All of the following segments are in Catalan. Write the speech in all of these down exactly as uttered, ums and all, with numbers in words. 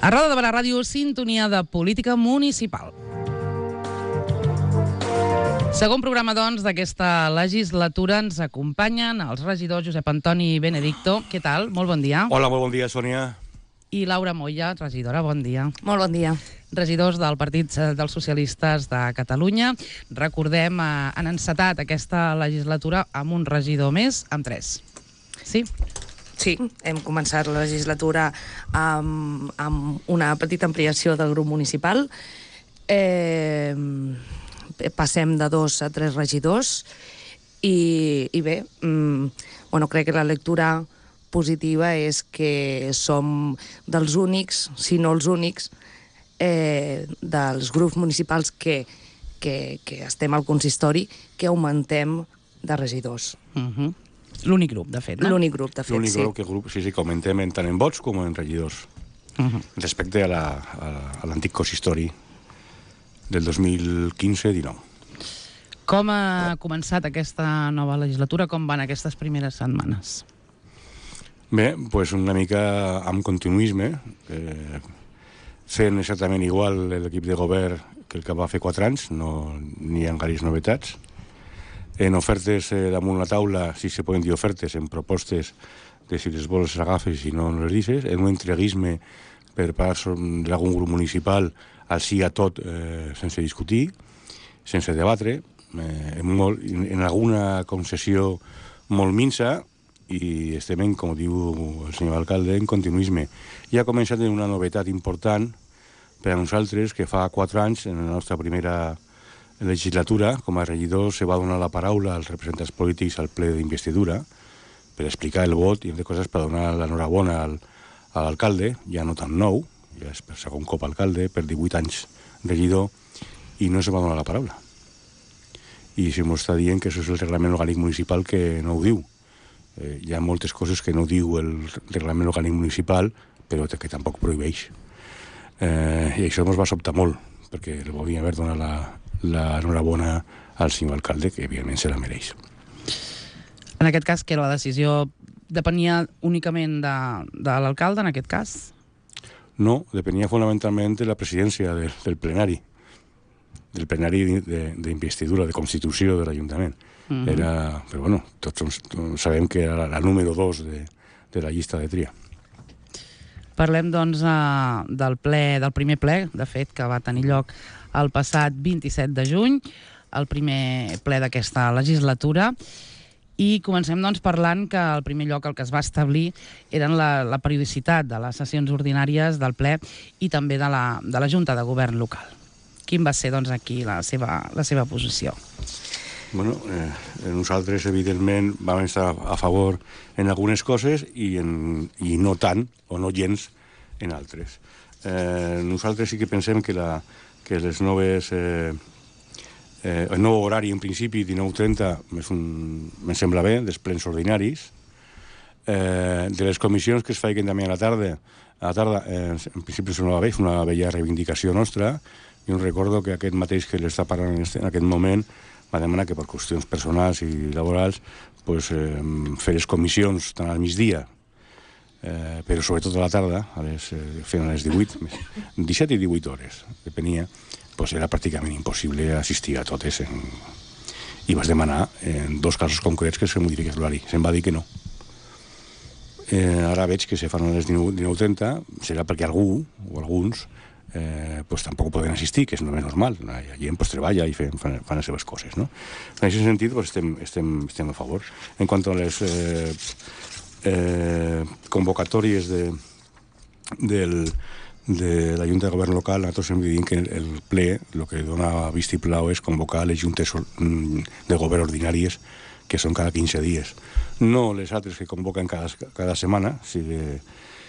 A Roda de Barà Ràdio, sintonia de política municipal. Segon programa, doncs, d'aquesta legislatura. Ens acompanyen els regidors Josep Antoni i Benedicto. Què tal? Molt bon dia. Hola, molt bon dia, Sònia. I Laura Moya, regidora, bon dia. Molt bon dia. Regidors del Partit dels Socialistes de Catalunya. Recordem, eh, han encetat aquesta legislatura amb un regidor més, amb tres. Sí? Sí, hem començat la legislatura amb, amb una petita ampliació del grup municipal. Eh, passem de dos a tres regidors i, i bé, mm, bueno, crec que la lectura positiva és que som dels únics, si no els únics, eh, dels grups municipals que, que, que estem al consistori, que augmentem de regidors. Uh-huh. L'únic grup, de fet, no? L'únic grup, de fet, L'únic sí. grup que grup, sí, sí, que augmentem tant en vots com en regidors. Uh-huh. Respecte a la- a- a l'antic consistori del dos mil quinze dinou. Com ha començat aquesta nova legislatura? Com van aquestes primeres setmanes? Bé, doncs una mica amb continuisme, eh, fent exactament igual l'equip de govern que el que va fer quatre anys, no, ni hi ha gaires novetats. En ofertes eh, damunt la taula, si se poden dir ofertes, en propostes de si les vols les agafes i si no, no les deixes, en un entreguisme per part d'algun grup municipal al sí a tot eh, sense discutir, sense debatre, eh, en, molt, en, en alguna concessió molt minsa, i estem, en, com diu el senyor alcalde, en continuisme. I ha començat en una novetat important per a nosaltres, que fa quatre anys, en la nostra primera legislatura, com a regidor, se va donar la paraula als representants polítics al ple d'investidura per explicar el vot i altres coses per donar l'enhorabona al, a l'alcalde, ja no tan nou, ja és per segon cop alcalde, per divuit anys regidor, i no se va donar la paraula. I se m'està dient que això és el reglament orgànic municipal que no ho diu. Eh, hi ha moltes coses que no diu el reglament orgànic municipal, però que tampoc prohibeix. Eh, I això ens va sobtar molt, perquè li volíem haver donat la, l'enhorabona al senyor alcalde, que evidentment se la mereix. En aquest cas, que la decisió depenia únicament de, de l'alcalde, en aquest cas? No, depenia fonamentalment de la presidència del, del plenari, del plenari d'investidura, de constitució de l'Ajuntament. Uh-huh. Era, però bueno, tots som, sabem que era la, la número dos de, de la llista de tria. Parlem, doncs, uh, del ple, del primer ple, de fet, que va tenir lloc el passat vint-i-set de juny, el primer ple d'aquesta legislatura, i comencem, doncs, parlant que al primer lloc el que es va establir eren la, la periodicitat de les sessions ordinàries del ple i també de la, de la Junta de Govern local. Quin va ser, doncs, aquí la seva, la seva posició? Bueno, eh, nosaltres, evidentment, vam estar a favor en algunes coses i, en, i no tant, o no gens, en altres. Eh, nosaltres sí que pensem que, la, que les noves... Eh, eh, el nou horari, en principi, dinou trenta, me sembla bé, dels plens ordinaris. Eh, de les comissions que es feien també a la tarda, a la tarda eh, en principi és una, és una bella reivindicació nostra. Jo recordo que aquest mateix que l'està parlant en, este, en aquest moment va demanar que per qüestions personals i laborals pues, eh, fer les comissions tant al migdia, eh, però sobretot a la tarda, a les, eh, fent a les divuit, disset i divuit hores, depenia, pues era pràcticament impossible assistir a totes. En... I vas demanar en dos casos concrets que se modifiqués l'horari. Se'm va dir que no. Eh, ara veig que se fan a les dinou trenta, serà perquè algú, o alguns, Eh, pues tampoc poden assistir, que és només normal. La gent pues, treballa i fan, fan, fan les seves coses, no? En aquest sentit pues, estem, estem, estem a favor. En quant a les eh, eh, convocatòries de, del, de la Junta de Govern local, nosaltres hem dit que el ple el que dona vistiplau és convocar les juntes de govern ordinàries, que són cada quinze dies. No les altres que convoquen cada, cada setmana, si de,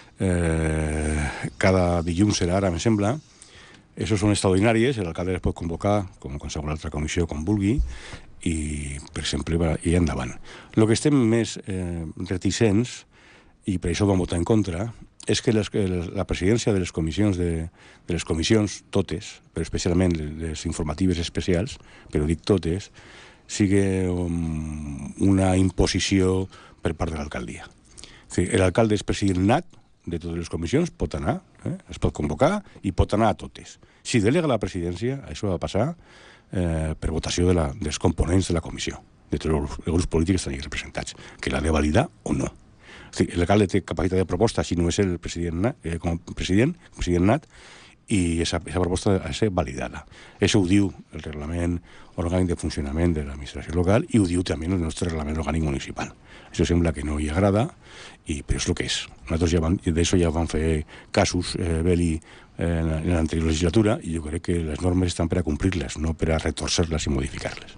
Eh, cada dilluns serà, ara, me sembla. Això són extraordinàries, l'alcalde les pot convocar, com qualsevol altra comissió, com vulgui, i, per exemple, i endavant. El que estem més eh, reticents, i per això vam votar en contra, és que les, la presidència de les comissions, de, de les comissions totes, però especialment les informatives especials, però dic totes, sigui um, una imposició per part de l'alcaldia. L'alcalde és president nat de totes les comissions pot anar, eh? es pot convocar i pot anar a totes. Si delega la presidència, això va passar eh, per votació de la, dels components de la comissió, de tots els, els grups polítics que estan representats, que l'ha de validar o no. O sigui, l'alcalde té capacitat de proposta si no és el president, eh, com a president, president nat, i aquesta proposta ha de ser validada. Això ho diu el reglament orgànic de funcionament de l'administració local i ho diu també el nostre reglament orgànic municipal. Això sembla que no hi agrada, i, però és el que és. Nosaltres ja van, d'això ja van fer casos, eh, Beli, eh, en l'anterior legislatura, i jo crec que les normes estan per a complir-les, no per a retorcer-les i modificar-les.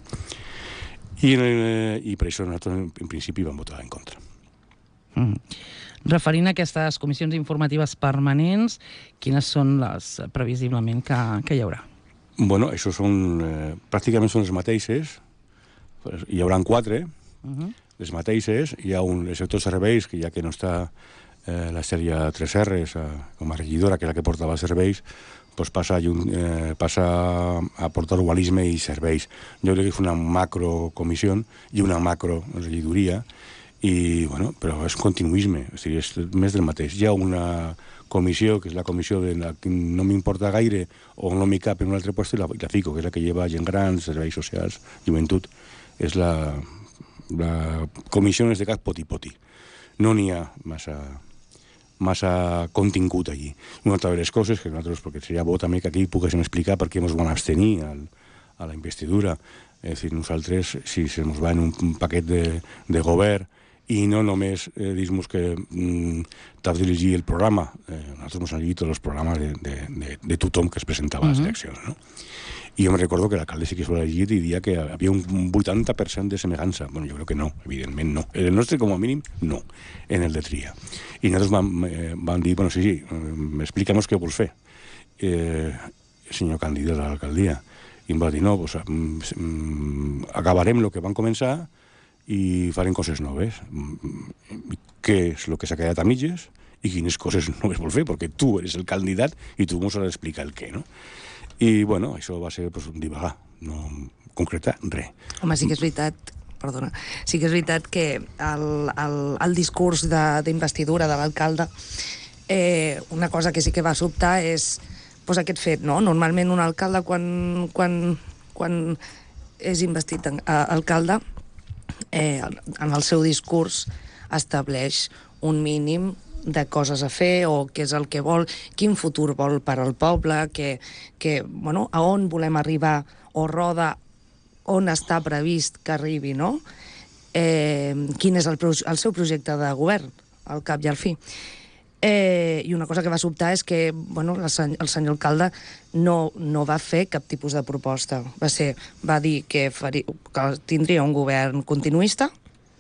I, eh, I per això nosaltres, en principi, vam votar en contra. Mm. Referint a aquestes comissions informatives permanents, quines són les, previsiblement, que, que hi haurà? Bueno, això són, eh, pràcticament són les mateixes. Hi haurà quatre, uh-huh. les mateixes. Hi ha un sector serveis, que ja que no està eh, la Cèlia tres erres eh, com a regidora, que és la que portava serveis, pues passa, a, eh, passa a portar urbanisme i serveis. Jo crec que és una macrocomissió i una macroregidoria, i, bueno, però és continuisme, o sigui, és més del mateix. Hi ha una comissió, que és la comissió de la que no m'importa gaire, o no m'hi cap en un altre lloc, i la, la fico, que és la que lleva gent gran, serveis socials, joventut. És la, la comissió de cap poti-poti. No n'hi ha massa, massa contingut allí. Una altra de les coses, que nosaltres, perquè seria bo també que aquí poguéssim explicar per què ens van abstenir al, a la investidura. És dir, nosaltres, si se ens va en un, un paquet de, de govern, i no només eh, dir-nos que mm, t'has de llegir el programa. Eh, nosaltres ens han llegit tots els programes de, de, de, de tothom que es presentava a les eleccions, no? I jo me recordo que l'alcalde sí que s'ho ha llegit i dia que havia un vuitanta per cent de semejança. Bueno, jo crec que no, evidentment no. El nostre, com a mínim, no, en el de Tria. I nosaltres vam, eh, vam dir, bueno, sí, sí, explica'm què vols fer. Eh, el senyor candidat a l'alcaldia. I em va dir, no, pues, mm, acabarem el que van començar i farem coses noves. Què és el que s'ha quedat a mitges i quines coses noves vol fer, perquè tu eres el candidat i tu ens has d'explicar el què, no? I, bueno, això va ser pues, divagar, no concretar res. Home, sí que és veritat, perdona, sí que és veritat que el, el, el discurs d'investidura de, de l'alcalde, eh, una cosa que sí que va sobtar és pues, aquest fet, no? Normalment un alcalde, quan, quan, quan és investit en, a, alcalde, eh, en el seu discurs estableix un mínim de coses a fer o què és el que vol, quin futur vol per al poble, que, que, bueno, a on volem arribar o roda, on està previst que arribi, no? Eh, quin és el, el seu projecte de govern, al cap i al fi. Eh, I una cosa que va sobtar és que bueno, el, sen el senyor alcalde no, no va fer cap tipus de proposta. Va, ser, va dir que, faria, que tindria un govern continuista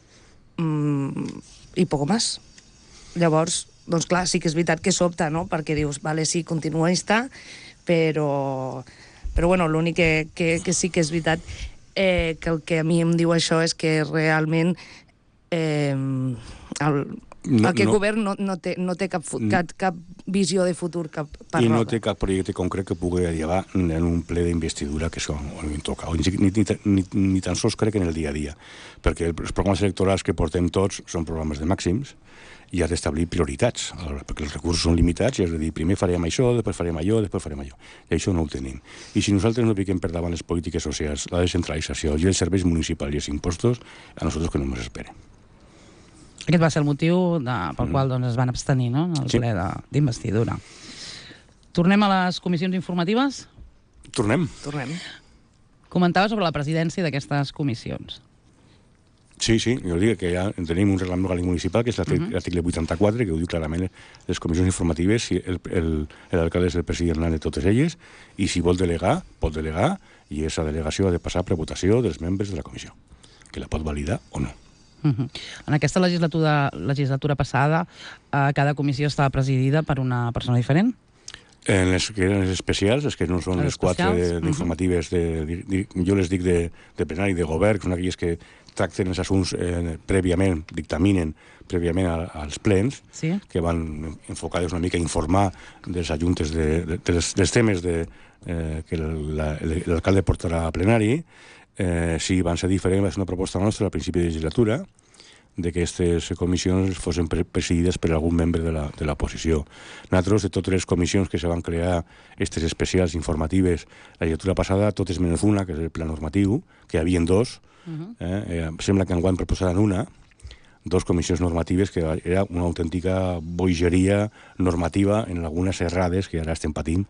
mmm, i poc més. Llavors, doncs clar, sí que és veritat que sobta, no? Perquè dius, vale, sí, continuista, però, però bueno, l'únic que, que, que sí que és veritat eh, que el que a mi em diu això és que realment eh, el, no, aquest no, govern no, no, té, no té cap, cap, cap visió de futur cap per I no roda. té cap projecte concret que pugui llevar en un ple d'investidura que això no toca. Ni, ni, ni, ni tan sols crec en el dia a dia, perquè els programes electorals que portem tots són programes de màxims i has d'establir prioritats, perquè els recursos són limitats i has de dir, primer farem això, després farem allò, després farem allò. I això no ho tenim. I si nosaltres no fiquem per davant les polítiques socials, la descentralització i els serveis municipals i els impostos, a nosaltres que no ens esperen. Aquest va ser el motiu de, pel mm. qual doncs, es van abstenir, no?, en el sí. ple d'investidura. Tornem a les comissions informatives? Tornem. Tornem. Comentava sobre la presidència d'aquestes comissions. Sí, sí, jo dic que ja tenim un reglament orgànic municipal, que és l'article uh-huh. vuitanta-quatre, que ho diu clarament les comissions informatives, si l'alcalde és el president de totes elles, i si vol delegar, pot delegar, i aquesta delegació ha de passar per votació dels membres de la comissió, que la pot validar o no. Uh-huh. En aquesta legislatura, legislatura passada, eh, cada comissió estava presidida per una persona diferent? En les que eren les especials, les que no són les, les quatre de, de informatives, de, de, de, jo les dic de, de plenari, de govern, que són aquelles que tracten els assumptes eh, prèviament, dictaminen prèviament a, als plens, sí. que van enfocades una mica a informar dels ajuntes de, de, de dels, dels temes de, eh, que l'alcalde portarà a plenari. Eh, sí, van ser diferents, va ser una proposta nostra al principi de legislatura, de que aquestes comissions fossin presidides per algun membre de la, de l'oposició. Nosaltres, de totes les comissions que se van crear, aquestes especials informatives, la legislatura passada, totes menys una, que és el pla normatiu, que hi havia dos, uh-huh. eh, eh, sembla que enguany proposaran una, dos comissions normatives, que era una autèntica bogeria normativa en algunes errades que ara estem patint,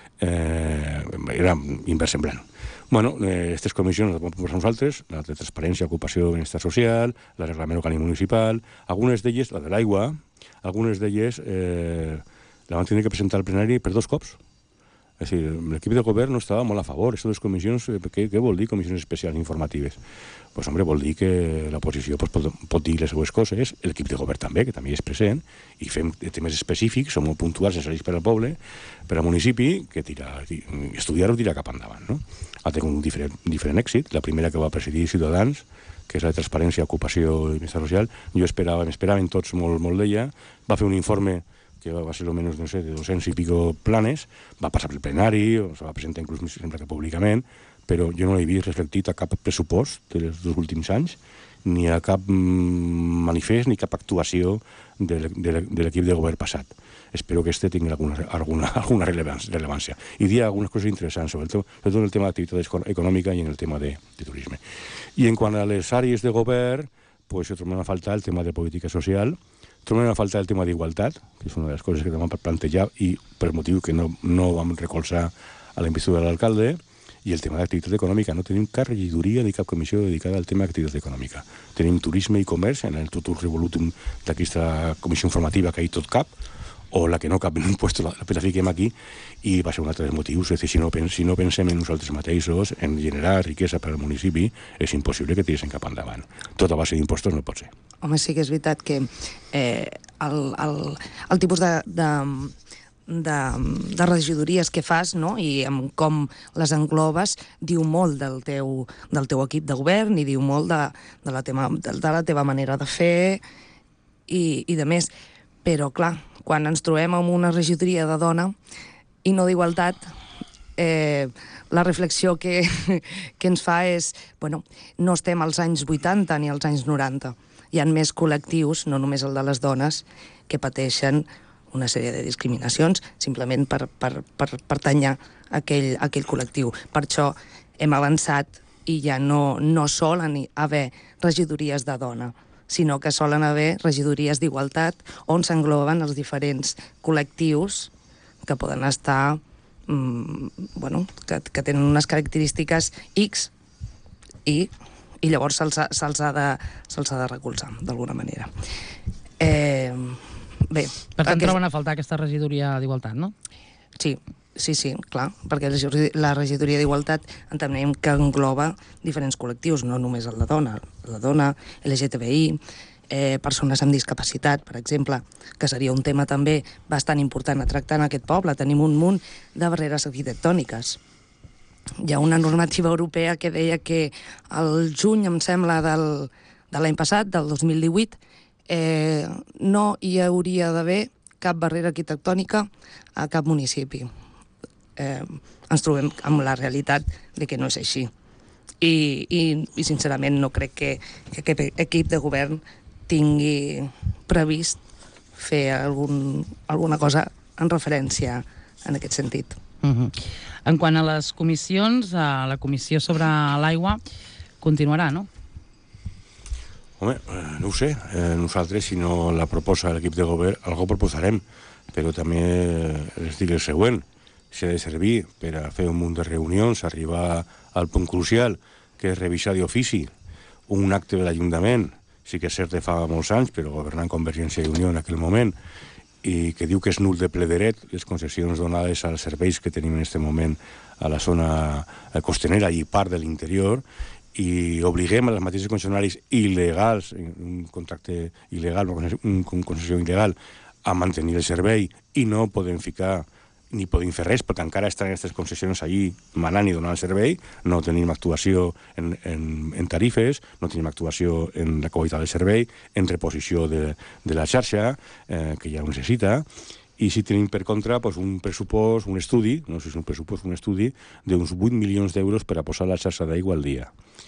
eh, era inversemblant. Bueno, aquestes eh, comissions les vam proposar nosaltres, la de transparència, ocupació, benestar social, la de reglament local i municipal, algunes d'elles, la de l'aigua, algunes d'elles eh, la van tenir que presentar al plenari per dos cops. És a dir, l'equip de govern no estava molt a favor. Aquestes comissions, què, què vol dir comissions especials informatives? Pues, hombre, vol dir que l'oposició pues, pot, pot dir les seues coses, l'equip de govern també, que també és present, i fem temes específics, som molt puntuals, necessaris per al poble, per al municipi, que tira, estudiar-ho tira cap endavant, no? Ha tingut un diferent, diferent èxit. La primera que va presidir Ciutadans, que és la de transparència, ocupació i benestar social, jo esperava, m'esperaven tots molt, molt d'ella, va fer un informe que va ser almenys, no sé, de dos-cents i pico planes, va passar pel plenari, o se va presentar inclús, sempre que públicament, però jo no l'he vist reflectit a cap pressupost dels dos últims anys, ni a cap manifest, ni cap actuació de l'equip de govern passat. Espero que este tingui alguna, alguna, alguna rellevància. I dir algunes coses interessants, sobretot, sobretot en el tema d'activitat econòmica i en el tema de, de turisme. I en quant a les àrees de govern, pues, trobem a faltar el tema de política social, trobem a faltar el tema d'igualtat, que és una de les coses que vam plantejar i per motiu que no, no vam recolzar a la investidura de l'alcalde, i el tema d'activitat econòmica. No tenim cap regidoria ni cap comissió dedicada al tema d'activitat econòmica. Tenim turisme i comerç en el totur revolutum d'aquesta comissió informativa que hi tot cap, o la que no cap en un puesto la, la fiquem aquí, i va ser un altre dels motius. És a dir, si no, si no pensem en nosaltres mateixos, en generar riquesa per al municipi, és impossible que tiressin cap endavant. Tot a base d'impostos no pot ser. Home, sí que és veritat que eh, el, el, el tipus de, de, de, de regidories que fas, no?, i amb com les englobes, diu molt del teu, del teu equip de govern i diu molt de, de, la, teva, de, de la teva manera de fer i, i de més. Però, clar, quan ens trobem amb una regidoria de dona i no d'igualtat, eh, la reflexió que, que ens fa és, bueno, no estem als anys vuitanta ni als anys noranta. Hi ha més col·lectius, no només el de les dones, que pateixen una sèrie de discriminacions simplement per, per, per pertanyar a aquell, a aquell col·lectiu. Per això hem avançat i ja no, no solen haver regidories de dona, sinó que solen haver regidories d'igualtat on s'engloben els diferents col·lectius que poden estar, mmm, bueno, que, que tenen unes característiques X i, i llavors se'ls ha, se'ls ha, de, se'ls ha de recolzar, d'alguna manera. Eh, bé, per tant, aquest... troben a faltar aquesta regidoria d'igualtat, no? Sí, sí, sí, clar, perquè la regidoria d'igualtat entenem que engloba diferents col·lectius, no només el de dona, la dona, L G T B I, eh, persones amb discapacitat, per exemple, que seria un tema també bastant important a tractar en aquest poble. Tenim un munt de barreres arquitectòniques. Hi ha una normativa europea que deia que el juny, em sembla, del, de l'any passat, del dos mil divuit, eh, no hi hauria d'haver cap barrera arquitectònica a cap municipi. Eh, ens trobem amb la realitat de que no és així. I, i, i sincerament no crec que, que aquest equip de govern tingui previst fer algun, alguna cosa en referència en aquest sentit. Uh-huh. En quant a les comissions, a la comissió sobre l'aigua continuarà, no? Home, eh, no ho sé. Eh, nosaltres, si no la proposa l'equip de govern, algú proposarem, però també les dic el següent. Si ha de servir per a fer un munt de reunions, arribar al punt crucial, que és revisar d'ofici un acte de l'Ajuntament, sí que és cert que fa molts anys, però governant Convergència i Unió en aquell moment, i que diu que és nul de ple dret les concessions donades als serveis que tenim en aquest moment a la zona costanera i part de l'interior, i obliguem a les mateixes concessionaris il·legals, un contracte il·legal, una concessió il·legal, a mantenir el servei, i no podem ficar ni podem fer res, perquè encara estan aquestes concessions allí manant i donant el servei, no tenim actuació en, en, en tarifes, no tenim actuació en la qualitat del servei, en reposició de, de la xarxa, eh, que ja ho necessita, i si tenim per contra pues, un pressupost, un estudi, no sé si és un pressupost, un estudi, d'uns vuit milions d'euros per a posar la xarxa d'aigua al dia.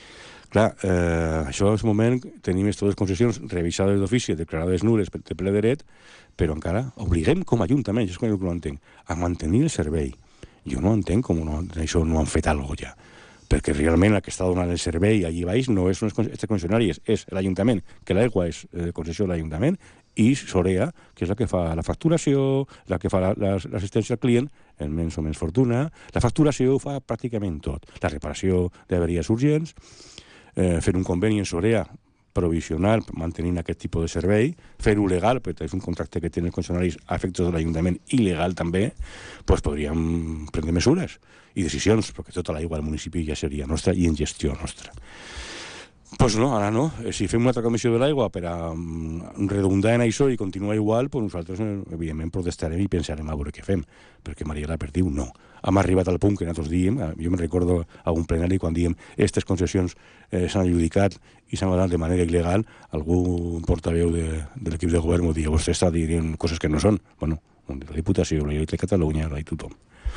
Clar, eh, això en aquest moment tenim totes les concessions revisades d'ofici, declarades nules de ple dret, però encara obliguem com a Ajuntament, és com jo no entenc, a mantenir el servei. Jo no entenc com no, això no han fet alguna cosa ja, perquè realment el que està donant el servei allí baix no és aquestes concessionàries, és l'Ajuntament, que l'aigua és eh, concessió de l'Ajuntament, i Sorea, que és la que fa la facturació, la que fa l'assistència al client, en menys o menys fortuna, la facturació ho fa pràcticament tot, la reparació d'averies urgents, eh, fer un conveni en Sorea provisional, mantenint aquest tipus de servei, fer-ho legal, perquè és un contracte que tenen els concessionaris a efectes de l'Ajuntament i legal també, doncs podríem prendre mesures i decisions, perquè tota l'aigua del municipi ja seria nostra i en gestió nostra. Doncs pues no, ara no. Si fem una altra comissió de l'aigua per a um, redundar en això i continuar igual, pues nosaltres, evidentment, protestarem i pensarem a veure què fem, perquè Maria la Perdiu no. Hem arribat al punt que nosaltres diem, jo me'n recordo a un plenari quan diem aquestes concessions eh, s'han adjudicat i s'han donat de manera il·legal, algun portaveu de, de l'equip de govern m'ho dia, vostè està dient coses que no són. Bueno, la Diputació, la Generalitat de Catalunya, la de tothom.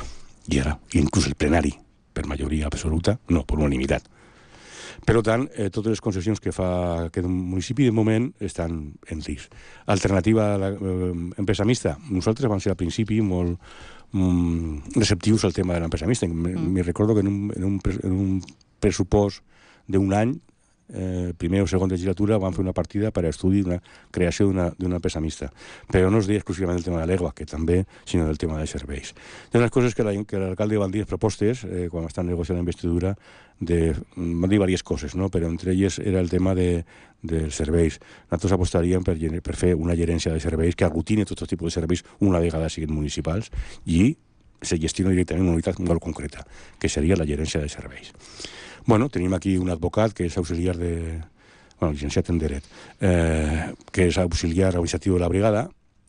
I ara, inclús el plenari, per majoria absoluta, no, per unanimitat. Per tant, eh, totes les concessions que fa aquest municipi de moment estan en risc. Alternativa a l'empresa mixta. Nosaltres vam ser al principi molt mm, receptius al tema de l'empresa mixta. Me mm. recordo que en un, en, un, en un pressupost d'un any, eh, primer o segon legislatura, van fer una partida per a estudi d'una creació d'una empresa mixta. Però no es deia exclusivament del tema de l'aigua, que també, sinó del tema de serveis. Hi ha unes coses que l'alcalde van dir propostes, eh, quan estan negociant la investidura, de, van dir diverses coses, no? Però entre elles era el tema de, dels serveis. Nosaltres apostaríem per, per fer una gerència de serveis que aglutine tots els tipus de serveis una vegada siguin municipals i se gestiona directament una unitat molt concreta, que seria la gerència de serveis. Bueno, tenim aquí un advocat que és auxiliar de... Bueno, llicenciat en dret, eh, que és auxiliar organitzatiu de la brigada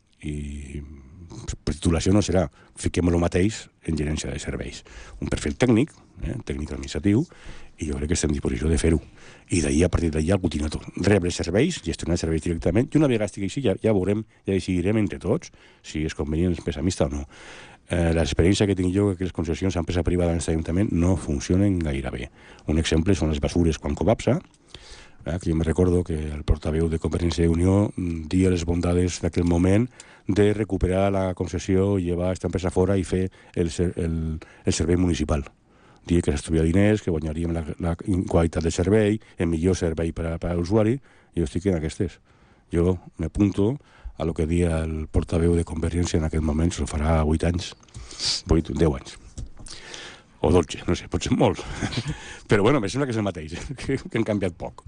i per titulació no serà, fiquem el mateix en gerència de serveis. Un perfil tècnic, eh, tècnic administratiu, i jo crec que estem en disposició de fer-ho. I d'ahir, a partir d'ahir, el continuator. Rebre serveis, gestionar serveis directament, i una vegada estigui així, ja, ja veurem, ja decidirem entre tots si és convenient l'empresa mixta o no. Eh, L'experiència que tinc jo que les concessions a empresa privada en aquest ajuntament no funcionen gaire bé. Un exemple són les basures quan col·lapsa, eh, que jo me recordo que el portaveu de Convergència i Unió dia les bondades d'aquell moment de recuperar la concessió, llevar aquesta empresa fora i fer el, el, el servei municipal. Dir que s'estudia diners, que guanyaríem la, la qualitat de servei, el millor servei per a, per a l'usuari, i jo estic en aquestes. Jo m'apunto a lo que dia el portaveu de Convergència en aquest moment, se farà vuit anys, vuit, deu anys. O dotze, no sé, pot ser molt. Però bueno, me sembla que és el mateix, que, que han canviat poc.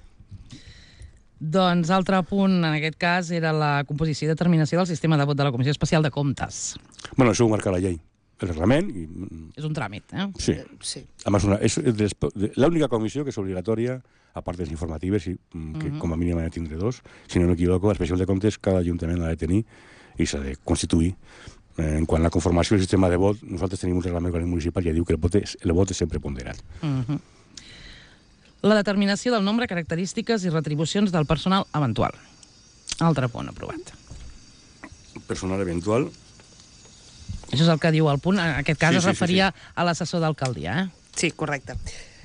Doncs altre punt, en aquest cas, era la composició i determinació del sistema de vot de la Comissió Especial de Comptes. Bueno, això ho marca la llei, el reglament. I... És un tràmit, eh? Sí. sí. A més, una, és l'única comissió que és obligatòria, a part de les informatives, i, que uh-huh. com a mínim ha de tindre dos. Si no m'equivoco, l'especial de comptes cada ajuntament l'ha de tenir i s'ha de constituir. En quant a la conformació del sistema de vot, nosaltres tenim un reglament municipal i ja diu que el vot és, el vot és sempre ponderat. Uh-huh. La determinació del nombre, característiques i retribucions del personal eventual. Altre punt aprovat. Personal eventual. Això és el que diu el punt. En aquest cas sí, es sí, referia sí, sí. a l'assessor d'alcaldia, eh? Sí, correcte.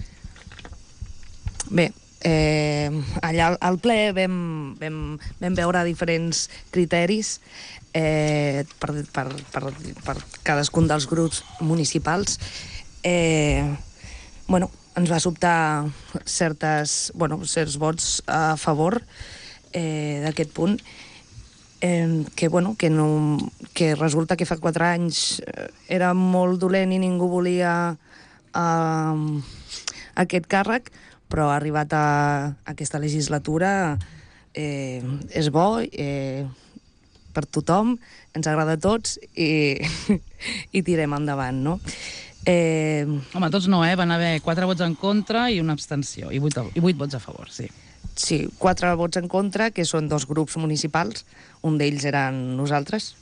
Bé, eh, allà al ple vam, vam, vam veure diferents criteris eh, per, per, per, per cadascun dels grups municipals. Eh, bueno, ens va sobtar certes, bueno, certs vots a favor eh, d'aquest punt, eh, que, bueno, que, no, que resulta que fa quatre anys era molt dolent i ningú volia eh, aquest càrrec, però ha arribat a, a aquesta legislatura, eh, és bo eh, per tothom, ens agrada a tots i, i tirem endavant, no? Eh... Home, tots no, eh? Van haver quatre vots en contra i una abstenció, i vuit, i vuit vots a favor, sí. Sí, quatre vots en contra, que són dos grups municipals, un d'ells eren nosaltres,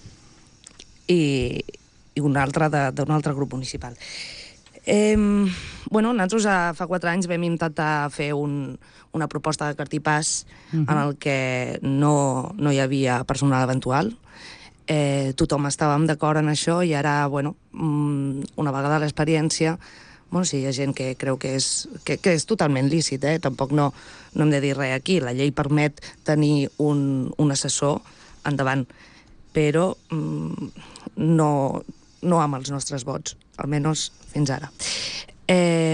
i, i un altre d'un altre grup municipal. Eh, bueno, nosaltres fa quatre anys vam intentar fer un, una proposta de cartipàs uh-huh. en el que no, no hi havia personal eventual. Eh, tothom estàvem d'acord en això i ara, bueno, una vegada l'experiència, Bueno, sí, hi ha gent que creu que és, que, que és totalment lícit, eh? Tampoc no, no hem de dir res aquí. La llei permet tenir un, un assessor endavant, però mm, no, no amb els nostres vots, almenys fins ara. Eh,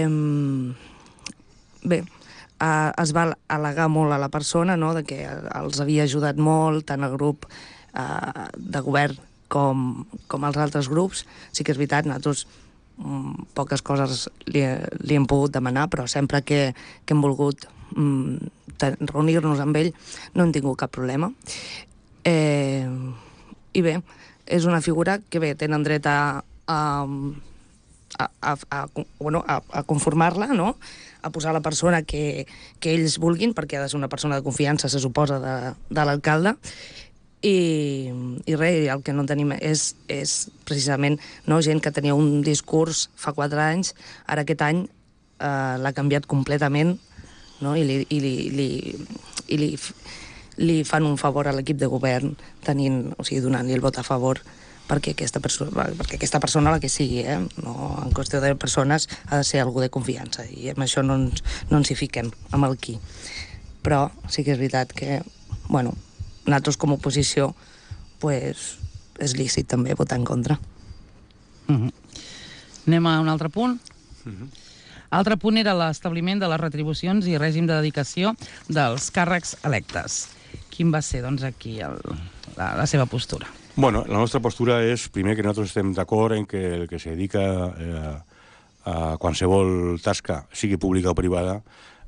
bé, eh, es va al·legar molt a la persona, no?, de que els havia ajudat molt, tant el grup eh, de govern com, com els altres grups. Sí que és veritat, nosaltres mm, poques coses li, li hem pogut demanar, però sempre que, que hem volgut mm, reunir-nos amb ell no hem tingut cap problema. Eh, I bé, és una figura que bé, tenen dret a, a, a, a, a, bueno, a, a conformar-la, no?, a posar la persona que, que ells vulguin, perquè ha de ser una persona de confiança, se suposa, de, de l'alcalde. I, i res, el que no tenim és, és precisament, no, gent que tenia un discurs fa quatre anys, ara aquest any eh, l'ha canviat completament, no? I, li, i, li, li, i li, li fan un favor a l'equip de govern tenint, o sigui, donant-li el vot a favor perquè aquesta, persona, perquè aquesta persona, la que sigui, eh? No, en qüestió de persones, ha de ser algú de confiança, i amb això no ens, no ens hi fiquem, amb el qui. Però sí que és veritat que, bueno, nosaltres com a oposició pues, és lícit també votar en contra. Uh-huh. Anem a un altre punt. Uh-huh. Altre punt era l'establiment de les retribucions i règim de dedicació dels càrrecs electes. Quin va ser, doncs, aquí el, la, la seva postura? Bueno, la nostra postura és, primer, que nosaltres estem d'acord en que el que se dedica eh, a qualsevol tasca, sigui pública o privada,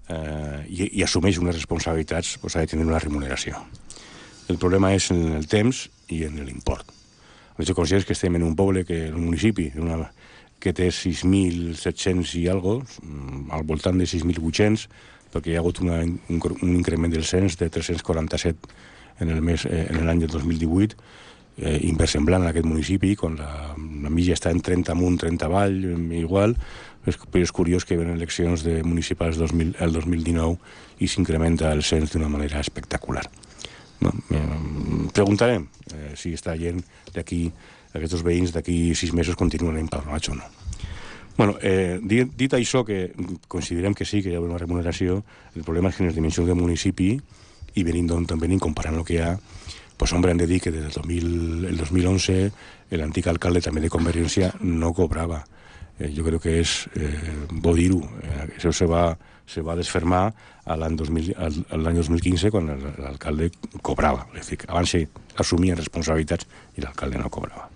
eh, i, i assumeix unes responsabilitats, pues, ha de tenir una remuneració. El problema és en el temps i en l'import. Els conscients que estem en un poble, que en un municipi, una, que té sis mil set-cents i algo, al voltant de sis mil vuit-cents, perquè hi ha hagut una, un, un increment del cens de tres-cents quaranta-set en el mes, eh, en l'any del dos mil divuit, eh, inversemblant en aquest municipi, quan la, la mitja està en trenta amunt, trenta avall, igual, és, és curiós que ven eleccions de municipals dos mil, el dos mil dinou i s'incrementa el cens d'una manera espectacular. No, eh, preguntarem eh, si està gent d'aquí, aquests veïns d'aquí sis mesos continuen empadronats o no. Bueno, eh, dit, dit això, que considerem que sí, que hi ha una remuneració, el problema és que en les dimensions del municipi, i venint d'on venim, comparant el que hi ha, pues, hombre, han de dir que des del dos mil, el dos mil onze l'antic alcalde també de Convergència no cobrava. Eh, jo crec que és eh, bo dir-ho. Eh, això se va, se va desfermar l'any dos mil quinze, quan l'alcalde cobrava. És dir, abans assumien responsabilitats i l'alcalde no cobrava.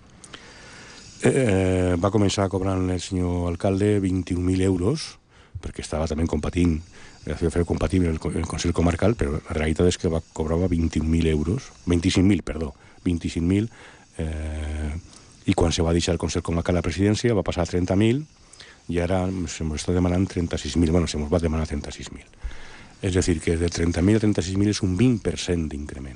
Eh, va començar cobrant el senyor alcalde vint-i-un mil euros, perquè estava també compatint, havia de fer compatible el, el Consell Comarcal, però la realitat és que va cobrava vint-i-un mil euros, vint-i-cinc mil, perdó, vint-i-cinc mil, eh, i quan se va deixar el Consell Comarcal a la presidència va passar a trenta mil, i ara se ens està demanant trenta-sis mil, bueno, se ens va demanar trenta-sis mil. És a dir, que de trenta mil a trenta-sis mil és un vint per cent d'increment.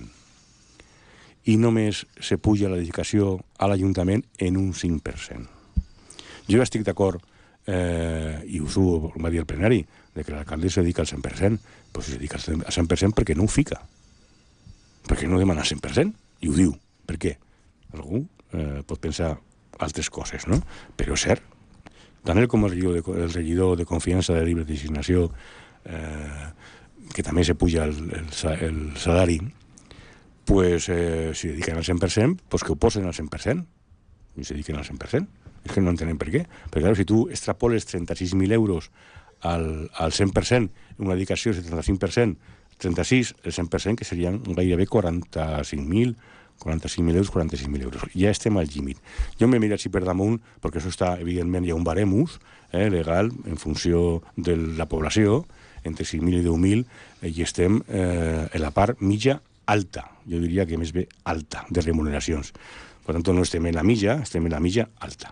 I només se puja la dedicació a l'Ajuntament en un cinc per cent. Jo estic d'acord, eh, i us ho va dir el plenari, de que l'alcalde se dedica al cent per cent, però si se dedica al cent per cent perquè no ho fica. Perquè no demana cent per cent, i ho diu. Per què? Algú eh, pot pensar altres coses, no? Però és cert. Tant ell com el regidor de, el regidor de confiança de llibre de designació, eh, que també se puja el, el, el salari, pues, eh, si dediquen al cent per cent, pues que ho posen al cent per cent, i se dediquen al cent per cent. És que no entenem per què. Perquè, clar, si tu extrapoles trenta-sis mil euros al, al cent per cent, una dedicació del setanta-cinc per cent, trenta-sis, el cent per cent, que serien gairebé quaranta-cinc mil, quaranta-cinc mil euros, quaranta-sis mil euros. Ja estem al límit. Jo m'he mirat si per damunt, perquè això està, evidentment, hi ha un baremus eh, legal, en funció de la població, entre cinc mil i deu mil, eh, i estem eh, en la part mitja alta, jo diria que més bé alta, de remuneracions. Per tant, no estem en la mitja, estem en la mitja alta.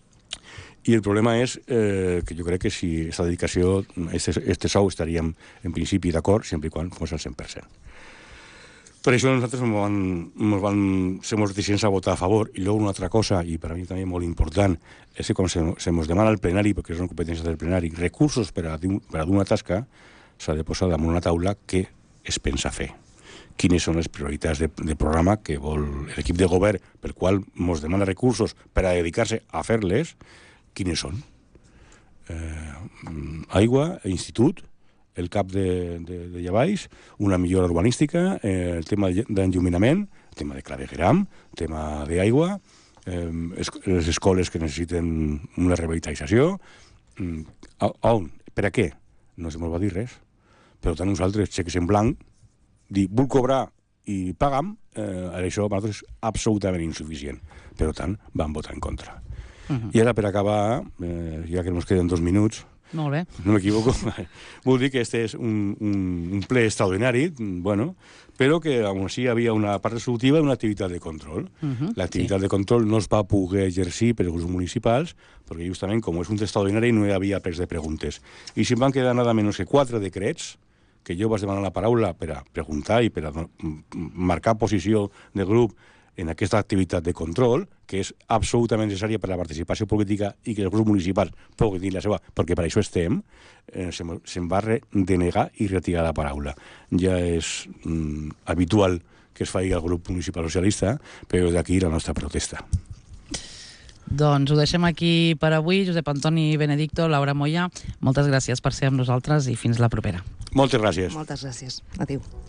I el problema és eh, que jo crec que si aquesta dedicació, este, este sou, estaríem en principi d'acord, sempre i quan fos al cent per cent. Per això nosaltres ens van, ens van ser molt reticents a votar a favor. I luego una altra cosa, i per a mi també molt important, és que quan se, se ens demana al plenari, perquè és una competència del plenari, recursos per a, per a d'una tasca, s'ha de posar damunt una taula què es pensa fer. Quines són les prioritats de, de programa que vol l'equip de govern, pel qual ens demana recursos per a dedicar-se a fer-les, quines són. eh, aigua, institut, el cap de, de, de Llavalls, una millora urbanística, eh, el tema d'enlluminament, el tema de clavegueram, el tema d'aigua, eh, les escoles que necessiten una revitalització. Mm, on? Per a què? No se mos va dir res. Per tant, nosaltres, xeques en blanc, dir, vull cobrar i pagam, eh, això per nosaltres és absolutament insuficient. Per tant, vam votar en contra. Uh-huh. I ara, per acabar, eh, ja que ens queden dos minuts, molt bé. No m'equivoco. Vull dir que este és un, un, un ple extraordinari, bueno, però que aún així hi havia una part resolutiva i una activitat de control. Uh-huh, L'activitat sí. de control no es va poder exercir per grups municipals, perquè justament, com és un ple extraordinari, no hi havia pres de preguntes. I si em van quedar nada menys que quatre decrets, que jo vaig demanar la paraula per a preguntar i per a marcar posició del grup en aquesta activitat de control, que és absolutament necessària per a la participació política i que els grups municipals puguin dir la seva, perquè per això estem, eh, se'm, se'm va denegar i retirar la paraula. Ja és mm, habitual que es faci el grup municipal socialista, però d'aquí la nostra protesta. Doncs ho deixem aquí per avui. Josep Antoni Benedicto, Laura Moya, moltes gràcies per ser amb nosaltres i fins la propera. Moltes gràcies. Moltes gràcies. Adéu.